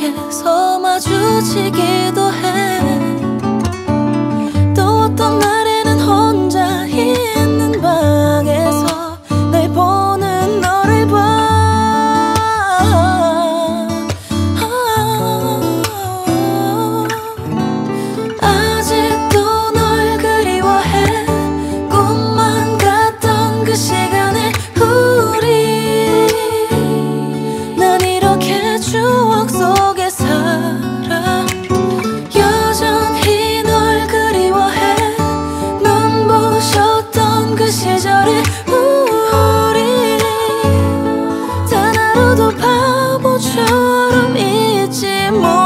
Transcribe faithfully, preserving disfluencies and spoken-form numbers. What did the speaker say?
밖에서 마주치기도 해. 또 어떤 날에는 혼자 있는 방에서 날 보는 너를 봐. 아직도 널 그리워해. 꿈만 같던 그 시간에 우리 난 이렇게 추억 속에 살아. 여전히 널 그리워해. 눈부셨던 그 시절에 우리 단 하루도 바보처럼 잊지 못